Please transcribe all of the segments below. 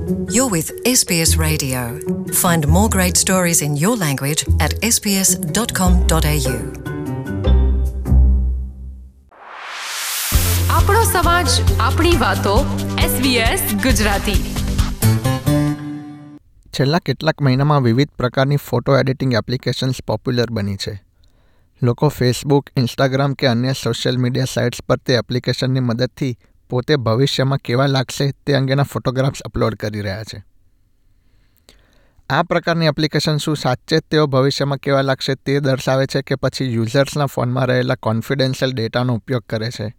You're with SBS Radio. Find more great stories in your language at sbs.com.au. આપણો સમાજ, આપણી વાતો. SBS Gujarati. છેલ્લા કેટલાક મહિનામાં વિવિધ પ્રકારની ફોટો એડિટિંગ એપ્લિકેશન્સ પોપ્યુલર બની છે. લોકો ફેસબુક, ઇન્સ્ટાગ્રામ કે અન્ય સોશિયલ મીડિયા સાઇટ્સ પર તે એપ્લિકેશનની મદદથી પોતે ભવિષ્યમાં કેવા લાગશે તે અંગેના ફોટોગ્રાફ્સ અપલોડ કરી રહ્યા છે. આ પ્રકારની એપ્લિકેશન શું સાચે તેઓ ભવિષ્યમાં કેવા લાગશે તે દર્શાવે છે કે પછી યુઝર્સના ફોનમાં રહેલા કોન્ફિડેન્શિયલ ડેટાનો ઉપયોગ કરે છે?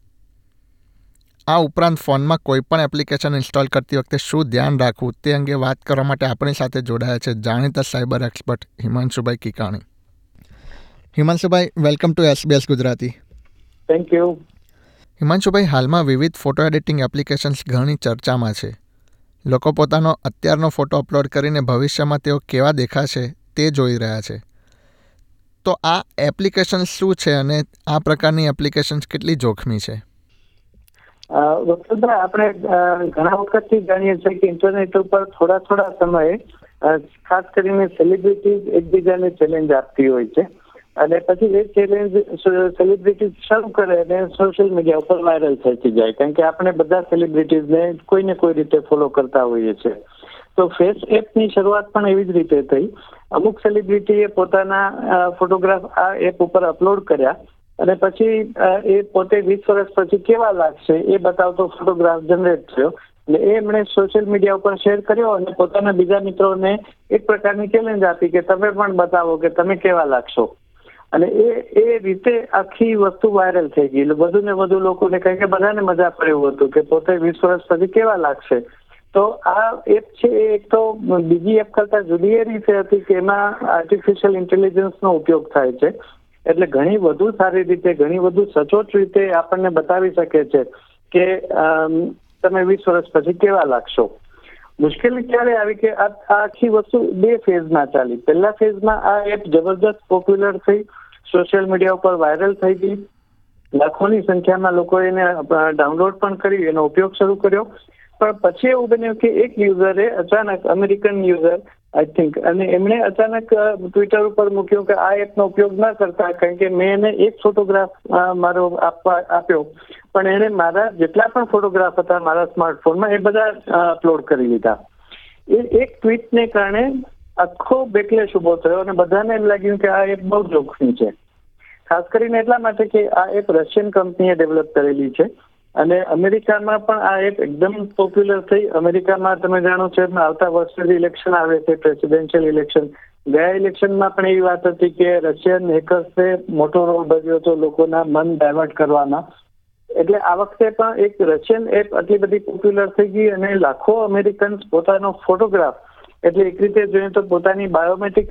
આ ઉપરાંત ફોનમાં કોઈપણ એપ્લિકેશન ઇન્સ્ટોલ કરતી વખતે શું ધ્યાન રાખવું તે અંગે વાત કરવા માટે આપણી સાથે જોડાયા છે જાણીતા સાયબર એક્સપર્ટ હિમાંશુભાઈ કિકાણી. હિમાંશુભાઈ, welcome to SBS Gujarati. Thank you. હિમાંશુભાઈ, હાલમાં વિવિધ ફોટો એડિટિંગ એપ્લિકેશન્સ ઘણી ચર્ચામાં છે. લોકો પોતાનો અત્યારનો ફોટો અપલોડ કરીને ભવિષ્યમાં તેઓ કેવા દેખાશે તે જોઈ રહ્યા છે. તો આ એપ્લિકેશન્સ શું છે અને આ પ્રકારની એપ્લિકેશન્સ કેટલી જોખમી છે? વસંતભાઈ, આપણે ઘણા વખતથી જાણીએ છીએ કે ઇન્ટરનેટ ઉપર થોડા સમયે ખાસ કરીને સેલિબ્રિટીઝ એકબીજાને ચેલેન્જ આપતી હોય છે અને પછી એ ચેલેન્જ સેલિબ્રિટીઝ શરૂ કરે અને સોશિયલ મીડિયા ઉપર વાયરલ થઈ જાય, કારણ કે આપણે બધા સેલિબ્રિટીઝને કોઈને કોઈ રીતે ફોલો કરતા હોઈએ છીએ. તો ફેસ એપની શરૂઆત પણ એવી જ રીતે થઈ. અમુક સેલિબ્રિટીએ પોતાના ફોટોગ્રાફ આ એપ ઉપર અપલોડ કર્યા અને પછી એ પોતે 20 વર્ષ પછી કેવા લાગશે એ બતાવતો ફોટોગ્રાફ જનરેટ થયો અને એ એમણે સોશિયલ મીડિયા ઉપર શેર કર્યો અને પોતાના બીજા મિત્રોને એક પ્રકારની ચેલેન્જ આપી કે તમે પણ બતાવો કે તમે કેવા લાગશો. અને એ રીતે આખી વસ્તુ વાયરલ થઈ ગઈ. વધુ ને વધુ લોકોને કહે કે બધાને મજા પડે એવું હતું કે પોતે 20 વર્ષ પછી કેવા લાગશે. તો આ એપ છે એ એક તો બીજી એપ કરતા જુદી એ રીતે હતી કે એમાં આર્ટિફિશિયલ ઇન્ટેલિજન્સનો ઉપયોગ થાય છે. એટલે ઘણી વધુ સારી રીતે, ઘણી વધુ સચોટ રીતે આપણને બતાવી શકે છે કે તમે 20 વર્ષ પછી કેવા લાગશો. મુશ્કેલી ક્યારે આવી કે આ આખી વસ્તુ બે ફેઝમાં ચાલી. પહેલા ફેઝમાં આ એપ જબરદસ્ત પોપ્યુલર થઈ, સોશિયલ મીડિયા ઉપર વાયરલ થઈ ગઈ. લાખોની સંખ્યામાં લોકો એને ડાઉનલોડ પણ કરી, એનો ઉપયોગ શરૂ કર્યો. પણ પછી એવું બન્યું કે એક યુઝરે અચાનક, અમેરિકન યુઝર આઈ થિંક, અને એમણે અચાનક ટ્વિટર ઉપર મૂક્યું કે આ એપનો ઉપયોગ ના કરતા, કારણ કે મેં એને એક ફોટોગ્રાફ મારો આપ્યો પણ એણે મારા જેટલા પણ ફોટોગ્રાફ હતા મારા સ્માર્ટફોનમાં એ બધા અપલોડ કરી લીધા. એ એક ટ્વીટને કારણે આખો બેકલેશ ઉભો થયો અને બધાને એમ લાગ્યું કે આ એપ બહુ જોખમી છે. ખાસ કરીને એટલા માટે કે આ એપ રશિયન કંપનીએ ડેવલપ કરેલી છે અને અમેરિકામાં પણ આ એપ એકદમ પોપ્યુલર થઈ. અમેરિકામાં તમે જાણો છો આવતા વર્ષે ઇલેક્શન આવે છે, પ્રેસિડેન્શિયલ ઇલેક્શન. ગયા ઇલેક્શનમાં પણ એવી વાત હતી કે રશિયન હેકર્સે મોટો રોલ ભજવ્યો હતો લોકોના મન ડાયવર્ટ કરવામાં. એટલે આ વખતે પણ એક રશિયન એપ આટલી બધી પોપ્યુલર થઈ ગઈ અને લાખો અમેરિકન્સ પોતાનો ફોટોગ્રાફ, એટલે એક રીતે જોઈએ તો પોતાની બાયોમેટ્રિક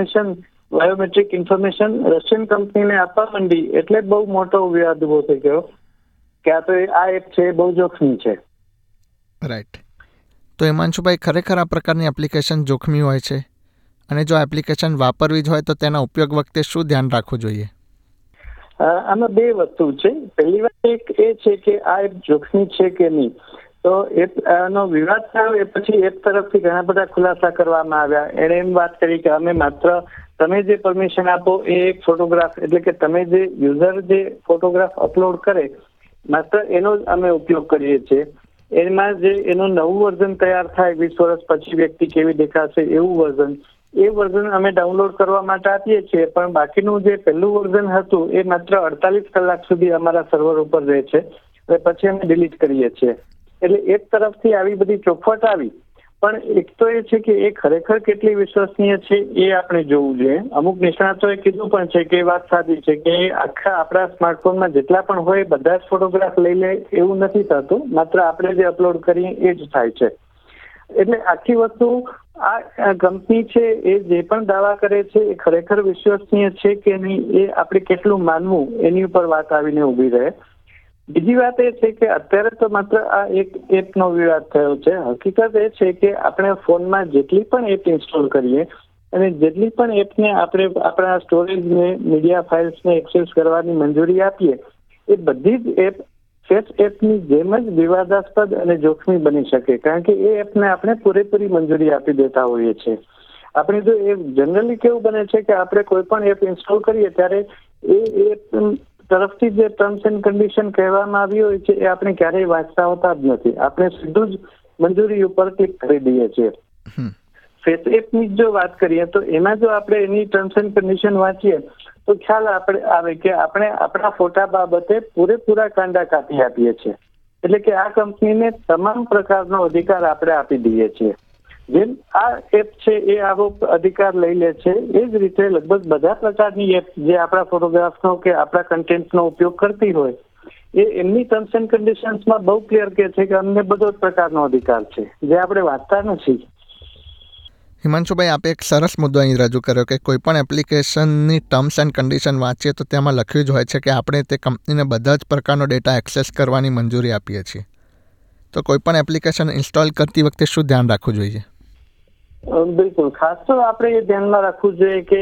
ઇન્ફોર્મેશન રશિયન કંપનીને આપવા માંડી. એટલે બહુ મોટો વિવાદ ઉભો થઈ ગયો કે આ તો આ એપ છે બહુ જોખમી છે. રાઈટ. તો હિમાંશુભાઈ, ખરેખર આ પ્રકારની એપ્લિકેશન જોખમી હોય છે અને જો એપ્લિકેશન વાપરવી જ હોય તો તેના ઉપયોગ વખતે શું ધ્યાન રાખવું જોઈએ? આમાં બે વસ્તુ છે. પહેલી વાત એક એ છે કે આ એપ જોખમી છે કે નહીં. તો એનો વિવાદ થયો એ પછી એપ તરફથી ઘણા બધા ખુલાસા કરવામાં આવ્યા. એણે એમ વાત કરી કે અમે માત્ર તમે જે પરમિશન આપો એ એક ફોટોગ્રાફ, એટલે કે તમે જે યુઝર જે ફોટોગ્રાફ અપલોડ કરે માત્ર એનો જ અમે ઉપયોગ કરીએ છીએ. એમાં જે એનું નવું વર્ઝન તૈયાર થાય 20 વર્ષ પછી વ્યક્તિ કેવી દેખાશે એવું વર્ઝન અમે ડાઉનલોડ કરવા માટે આપીએ છીએ. પણ બાકીનું જે પહેલું વર્ઝન હતું એ માત્ર 48 કલાક સુધી અમારા સર્વર ઉપર રહે છે અને પછી અમે ડિલીટ કરીએ છીએ. એટલે એક તરફથી આવી બધી ચોખવટ આવી. પણ એક તો એ છે કે એ ખરેખર કેટલી વિશ્વસનીય છે એ આપણે જોવું જોઈએ. અમુક નિષ્ણાતોએ કીધું પણ છે કે એ વાત સાચી છે કે આખા આપણા સ્માર્ટફોનમાં જેટલા પણ હોય બધા જ ફોટોગ્રાફ લઈ લે એવું નથી થતું. માત્ર આપણે જે અપલોડ કરીએ એ જ થાય છે. એટલે આખી વસ્તુ આ કંપની છે એ જે પણ દાવા કરે છે એ ખરેખર વિશ્વસનીય છે કે નહીં એ આપણે કેટલું માનવું એની ઉપર વાત આવીને ઊભી રહે. બીજી વાત એ છે કે અત્યારે તો માત્ર આ એક એપનો વિવાદ થયો છે. હકીકત એ છે કે આપણે ફોનમાં જેટલી પણ એપ ઇન્સ્ટોલ કરીએ અને જેટલી પણ એપને આપણે આપણા સ્ટોરેજને, મીડિયા ફાઇલ્સને એક્સેસ કરવાની મંજૂરી આપીએ એ બધી જ એપ ફેસ એપની જેમ જ વિવાદાસ્પદ અને જોખમી બની શકે, કારણ કે એ એપને આપણે પૂરેપૂરી મંજૂરી આપી દેતા હોઈએ છીએ. આપણે જો એ જનરલી કેવું બને છે કે આપણે કોઈ પણ એપ ઇન્સ્ટોલ કરીએ ત્યારે એ એપ તરફથી જે ટર્મ્સ એન્ડ કન્ડિશન કહેવામાં આવી હોય છે એ આપણે ક્યારેય વાંચતા હોતા જ નથી. આપણે સીધું જ મંજૂરી ઉપર ક્લિક કરી દઈએ છીએ. ફેસ એપની જો વાત કરીએ તો એમાં જો આપણે એની ટર્મ્સ એન્ડ કન્ડિશન વાંચીએ તો ખ્યાલ આવે કે આપણે આપણા ફોટા બાબતે પૂરેપૂરા કાંડા કાપી આપીએ છીએ. એટલે કે આ કંપનીને તમામ પ્રકારનો અધિકાર આપણે આપી દઈએ છીએ. જેમ આ એપ છે એ આવો અધિકાર લઈ લે છે, એ જ રીતે લગભગ બધા પ્રકારની એપ જે આપણા ફોટોગ્રાફનો કે આપણા કન્ટેન્ટનો ઉપયોગ કરતી હોય એ એમની ટર્મ્સ એન્ડ કન્ડિશન્સમાં બહુ ક્લિયર કહે છે કે અમને બધો જ પ્રકારનો અધિકાર છે, જે આપણે વાંચતા નથી. હિમાંશુભાઈ, આપે એક સરસ મુદ્દો અહીં રજૂ કર્યો કે કોઈ પણ એપ્લિકેશનની ટર્મ્સ એન્ડ કન્ડિશન વાંચીએ તો તેમાં લખ્યું જ હોય છે કે આપણે તે કંપનીને બધા જ પ્રકારનો ડેટા એક્સેસ કરવાની મંજૂરી આપીએ છીએ. તો કોઈ પણ એપ્લિકેશન ઇન્સ્ટોલ કરતી વખતે શું ધ્યાન રાખવું જોઈએ? બિલકુલ, ખાસ તો આપણે એ ધ્યાનમાં રાખવું જોઈએ કે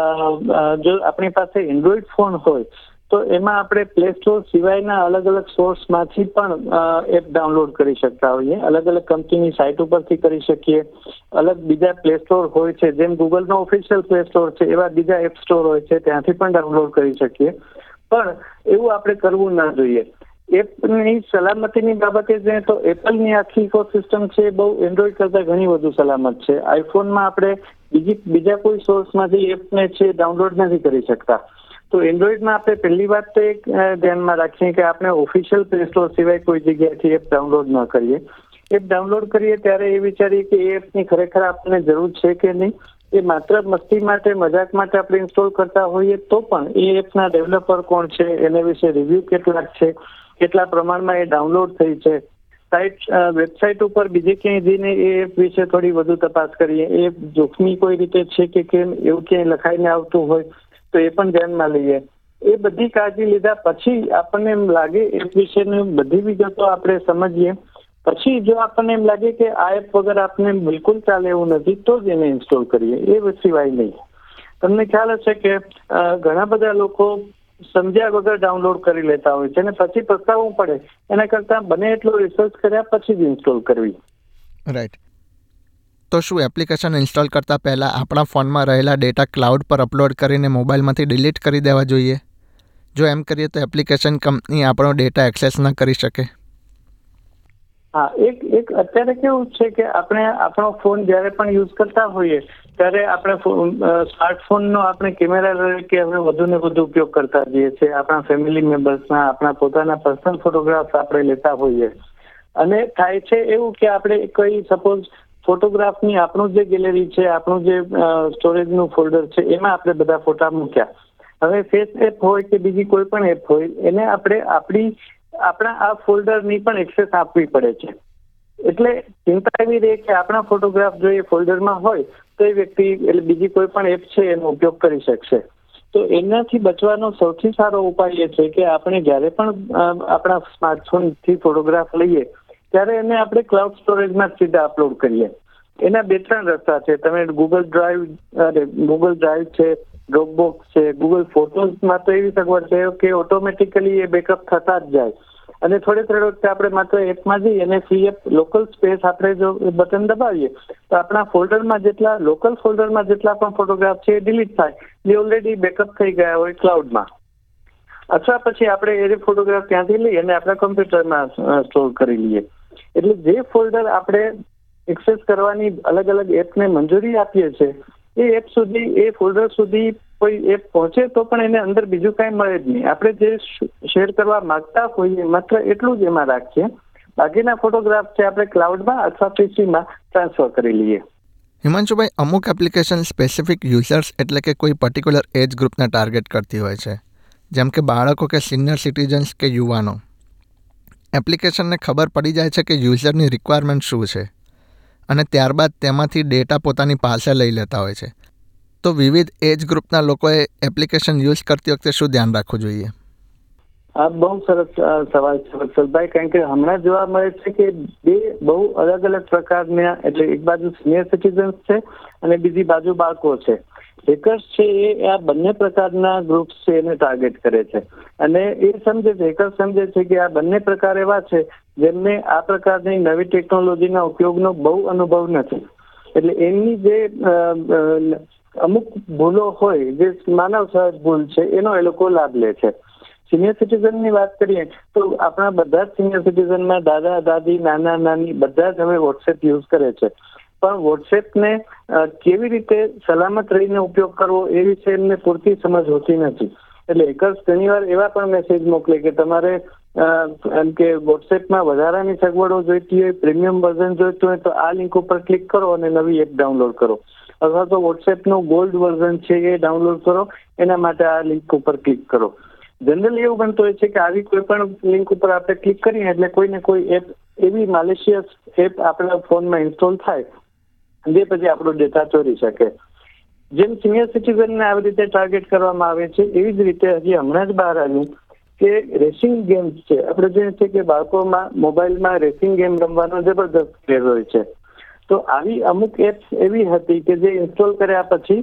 જો આપણી પાસે એન્ડ્રોઈડ ફોન હોય તો એમાં આપણે પ્લે સ્ટોર સિવાયના અલગ અલગ સોર્સમાંથી પણ એપ ડાઉનલોડ કરી શકતા હોઈએ. અલગ અલગ કંપનીની સાઇટ ઉપરથી કરી શકીએ. અલગ બીજા પ્લે સ્ટોર હોય છે, જેમ ગૂગલનો ઓફિશિયલ પ્લે સ્ટોર છે એવા બીજા એપ સ્ટોર હોય છે, ત્યાંથી પણ ડાઉનલોડ કરી શકીએ. પણ એવું આપણે કરવું ના જોઈએ. એપની સલામતીની બાબતે જોઈએ તો એપલની આખી ઇકોસિસ્ટમ છે બહુ એન્ડ્રોઈડ કરતાં ઘણી વધુ સલામત છે. આઈફોનમાં આપણે બીજા કોઈ સોર્સમાંથી એપને છે ડાઉનલોડ નથી કરી શકતા. તો એન્ડ્રોઈડમાં આપણે પહેલી વાત તો એક ધ્યાનમાં રાખીએ કે આપણે ઓફિશિયલ પ્લે સ્ટોર સિવાય કોઈ જગ્યાએથી એપ ડાઉનલોડ ન કરીએ. એપ ડાઉનલોડ કરીએ ત્યારે એ વિચારીએ કે એ એપની ખરેખર આપણને જરૂર છે કે નહીં. એ માત્ર મસ્તી માટે, મજાક માટે આપણે ઇન્સ્ટોલ કરતા હોઈએ તો પણ એ એપના ડેવલપર કોણ છે, એના વિશે રિવ્યૂ કેટલાક છે, કેટલા પ્રમાણમાં એ ડાઉનલોડ થઈ છે, વેબસાઇટ ઉપર બીજે ક્યાંય જઈને એ એપ વિશે થોડી વધુ તપાસ કરીએ. એ જોખમી કોઈ રીતે છે કે કેમ એવું ક્યાંય લખાઈને આવતું હોય તો એ પણ ધ્યાનમાં લઈએ. એ બધી કાળજી લીધા પછી આપણને એમ લાગે એપ વિશેની બધી વિગતો આપણે સમજીએ પછી જો આપણને એમ લાગે કે આ એપ વગર આપને બિલકુલ ચાલે એવું નથી તો જ એને ઇન્સ્ટોલ કરીએ, એ સિવાય નહીં. તમને ખ્યાલ હશે કે ઘણા બધા લોકો સમજ્યા વગર ડાઉનલોડ કરી લેતા હોય છે અને પછી પસ્તાવવું પડે. એના કરતાં બને એટલો રિસર્ચ કર્યા પછી જ ઇન્સ્ટોલ કરવી. રાઈટ. તો શું એપ્લિકેશન ઇન્સ્ટોલ કરતાં પહેલાં આપણા ફોનમાં રહેલા ડેટા ક્લાઉડ પર અપલોડ કરીને મોબાઈલમાંથી ડિલીટ કરી દેવા જોઈએ? જો એમ કરીએ તો એપ્લિકેશન કંપની આપણો ડેટા એક્સેસ ન કરી શકે? હા, એક અત્યારે કેવું છે કે આપણે આપણો ફોન જ્યારે પણ યુઝ કરતા હોઈએ ત્યારે આપણે સ્માર્ટફોનનો આપણે કેમેરા તરીકે હવે વધુ ને વધુ ઉપયોગ કરતા જઈએ છીએ. આપણા ફેમિલી મેમ્બર્સના, આપણા પોતાના પર્સનલ ફોટોગ્રાફ્સ આપણે લેતા હોઈએ અને થાય છે એવું કે આપણે કોઈ સપોઝ ફોટોગ્રાફની આપણું જે ગેલેરી છે, આપણું જે સ્ટોરેજનું ફોલ્ડર છે એમાં આપણે બધા ફોટા મૂક્યા. હવે ફેસ એપ હોય કે બીજી કોઈ પણ એપ હોય એને આપણે આપણા આ ફોલ્ડરની પણ એક્સેસ આપવી પડે છે. એટલે ચિંતા એવી રહે કે આપણા ફોટોગ્રાફ જો એ ફોલ્ડરમાં હોય તો એ વ્યક્તિ એટલે બીજી કોઈ પણ એપ છે એનો ઉપયોગ કરી શકશે. તો એનાથી બચવાનો સૌથી સારો ઉપાય એ છે કે આપણે જ્યારે પણ આપણા સ્માર્ટફોનથી ફોટોગ્રાફ લઈએ ત્યારે એને આપણે ક્લાઉડ સ્ટોરેજમાં સીધા અપલોડ કરીએ. એના 2-3 રસ્તા છે. તમે ગૂગલ ડ્રાઈવ છે, ડ્રોપબોક્સ છે, ગૂગલ ફોટોઝમાં તો એવી સગવડ છે કે ઓટોમેટિકલી એ બેકઅપ થતા જ જાય. અને થોડે વખતે આપણે માત્ર એપમાં જઈએ અને ફ્રી એપ લોકલ સ્પેસ આપણે જો બટન દબાવીએ તો આપણા લોકલ ફોલ્ડરમાં જેટલા પણ ફોટોગ્રાફ છે એ ડિલીટ થાય, જે ઓલરેડી બેકઅપ થઈ ગયા હોય ક્લાઉડમાં. અથવા પછી આપણે એ ફોટોગ્રાફ ત્યાંથી લઈ અને આપણા કમ્પ્યુટરમાં સ્ટોર કરી લઈએ. એટલે જે ફોલ્ડર આપણે એક્સેસ કરવાની અલગ અલગ એપને મંજૂરી આપીએ છીએ એ ફોલ્ડર સુધી કોઈ એપ પહોંચે તો પણ એને અંદર બીજું કાંઈ મળે જ નહીં. આપણે જે શેર કરવા માંગતા હોઈએ માત્ર એટલું જ એમાં રાખીએ. બાકીના ફોટોગ્રાફ છે આપણે ક્લાઉડમાં અથવા પીસીમાં ટ્રાન્સફર કરી લઈએ. હિમાંશુભાઈ, અમુક એપ્લિકેશન સ્પેસિફિક યુઝર્સ એટલે કે કોઈ પર્ટિક્યુલર એજ ગ્રુપને ટાર્ગેટ કરતી હોય છે, જેમ કે બાળકો કે સિનિયર સિટીઝન્સ કે યુવાનો. એપ્લિકેશનને ખબર પડી જાય છે કે યુઝરની રિક્વાયરમેન્ટ શું છે અને ત્યારબાદ તેમાંથી ડેટા પોતાની પાસે લઈ લેતા હોય છે. તો વિવિધ એજ ગ્રુપના લોકોએ એપ્લિકેશન યુઝ કરતી વખતે શું ધ્યાન રાખવું જોઈએ? આ બહુ સરસ સવાલ છે વત્સલભાઈ, કારણ કે હમણાં જોવા મળે છે કે બે બહુ અલગ અલગ પ્રકારના, એટલે એક બાજુ સિનિયર સિટીઝન્સ છે અને બીજી બાજુ બાળકો છે. હેકર્સ છે એ આ બંને પ્રકારના ગ્રુપ્સ છે એને ટાર્ગેટ કરે છે, અને એ સમજે છે, હેકર્સ સમજે છે કે આ બંને પ્રકાર એવા છે જેમને આ પ્રકારની નવી ટેકનોલોજીના ઉપયોગનો બહુ અનુભવ નથી. એટલે એમની જે અમુક ભૂલો હોય, જે માનવ સહજ ભૂલ છે, એનો એ લોકો લાભ લે છે. સિનિયર સિટીઝનની વાત કરીએ તો આપણા બધા જ સિનિયર સિટીઝનમાં દાદા દાદી, નાના નાની બધા જ હવે વોટ્સએપ યુઝ કરે છે, પણ વોટ્સએપને કેવી રીતે સલામત રહીને ઉપયોગ કરવો એ વિશે એમને પૂરતી સમજ હોતી નથી. એટલે હેકર્સ ઘણીવાર એવા પણ મેસેજ મોકલે કે તમારે એમ કે વોટ્સએપમાં વધારાની સગવડો જોઈતી હોય, પ્રીમિયમ વર્ઝન જોઈતું હોય તો આ લિંક ઉપર ક્લિક કરો અને નવી એપ ડાઉનલોડ કરો, અથવા તો વોટ્સએપનું ગોલ્ડ વર્ઝન છે એ ડાઉનલોડ કરો, એના માટે આ લિંક ઉપર ક્લિક કરો. જનરલી એવું બનતું હોય છે કે આવી કોઈ પણ લિંક ઉપર આપણે ક્લિક કરીએ એટલે કોઈને કોઈ એપ, એવી માલિશિયસ એપ આપણા ફોનમાં ઇન્સ્ટોલ થાય જે પછી આપણો ડેટા ચોરી શકે. જેમ સિનિયર સિટીઝનને આવી રીતે ટાર્ગેટ કરવામાં આવે છે, એવી જ રીતે હજી હમણાં જ બહાર આવ્યું કે રેસિંગ ગેમ્સ છે. આપણે જોઈએ છે કે બાળકોમાં મોબાઈલમાં રેસિંગ ગેમ રમવાનો જબરદસ્ત ક્રેઝ હોય છે. તો આવી અમુક એપ્સ એવી હતી કે જે ઇન્સ્ટોલ કર્યા પછી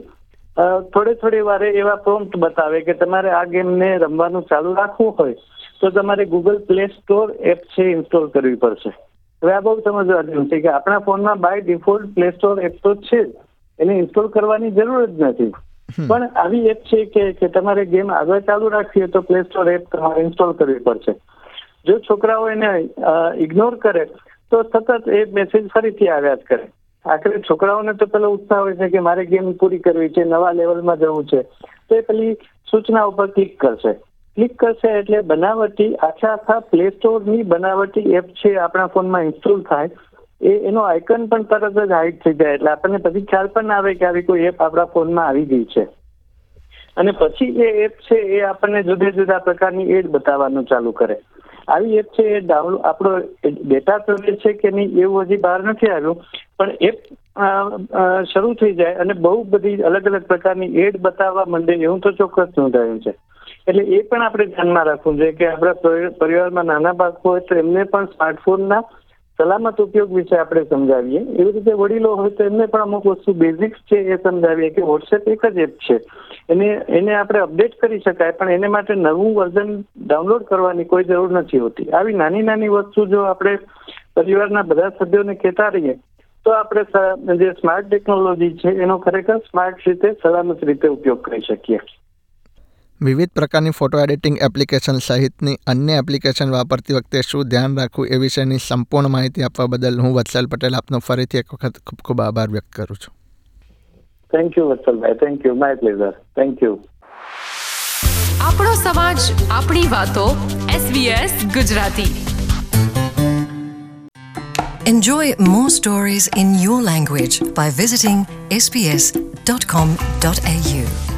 થોડી વારે એવા પ્રોમ્પ્ટ બતાવે કે તમારે આ ગેમને રમવાનું ચાલુ રાખવું હોય તો તમારે ગૂગલ પ્લે સ્ટોર એપ છે ઇન્સ્ટોલ કરવી પડશે. હવે આ બહુ સમજવા જેવું છે કે આપણા ફોનમાં by default play store app તો છે જ, એને ઇન્સ્ટોલ કરવાની જરૂર જ નથી. પણ આવી એપ છે કે તમારે ગેમ આગળ ચાલુ રાખવી હોય તો પ્લે સ્ટોર એપ તમારે ઇન્સ્ટોલ કરવી પડશે. જો છોકરાઓ એને ઇગ્નોર કરે તો સતત એ મેસેજ ફરીથી આવ્યા જ કરે. આખરે છોકરાઓને તો પેલો ઉત્સાહ હોય છે કે મારે ગેમ પૂરી કરવી છે, નવા લેવલમાં જવું છે, તો એ પેલી સૂચના ઉપર ક્લિક કરશે એટલે બનાવટી આખા પ્લે સ્ટોરની બનાવટી એપ છે આપણા ફોનમાં ઇન્સ્ટોલ થાય, એનો આઇકન પણ તરત જ હાઇડ થઈ જાય. એટલે આપણને પછી ખ્યાલ પણ ના આવે કે આવી કોઈ એપ આપણા ફોનમાં આવી ગઈ છે. અને પછી એ એપ છે એ આપણને જુદા જુદા પ્રકારની એડ બતાવવાનું ચાલુ કરે. આવી એપ છે એ ડાઉનલોડ, આપણો ડેટા ચોરે છે કે નહીં એવું હજી બહાર નથી આવ્યું, પણ એપ શરૂ થઈ જાય અને બહુ બધી અલગ અલગ પ્રકારની એડ બતાવવા માંડે એવું તો ચોક્કસ નોંધાયું છે. એટલે એ પણ આપણે ધ્યાનમાં રાખવું જોઈએ કે આપણા પરિવારમાં નાના બાળકો હોય તો એમને પણ સ્માર્ટફોનના સલામત ઉપયોગ વિશે આપણે સમજાવીએ. એવી રીતે વડીલો હોય તો એમને પણ અમુક વસ્તુ બેઝિક્સ છે એ સમજાવીએ કે વોટ્સએપ એક જ એપ છે, એને આપણે અપડેટ કરી શકાય, પણ એને માટે નવું વર્ઝન ડાઉનલોડ કરવાની કોઈ જરૂર નથી હોતી. આવી નાની નાની વસ્તુ જો આપણે પરિવારના બધા સભ્યોને કહેતા રહીએ તો આપણે જે સ્માર્ટ ટેકનોલોજી છે એનો ખરેખર સ્માર્ટ રીતે, સલામત રીતે ઉપયોગ કરી શકીએ. વિવિધ પ્રકારની ફોટો એડિટિંગ એપ્લિકેશન સહિતની અન્ય એપ્લિકેશન વાપરતી વખતે શું ધ્યાન રાખવું એ વિશેની સંપૂર્ણ માહિતી આપવા બદલ હું વત્સલ પટેલ આપનો ફરીથી એક વખત ખૂબ ખૂબ આભાર વ્યક્ત કરું છું. થેન્ક યુ વત્સલભાઈ, thank you, my pleasure, thank you. આપણો સમાજ, આપણી વાતો, SBS Gujarati. Enjoy more stories in your language by visiting sbs.com.au.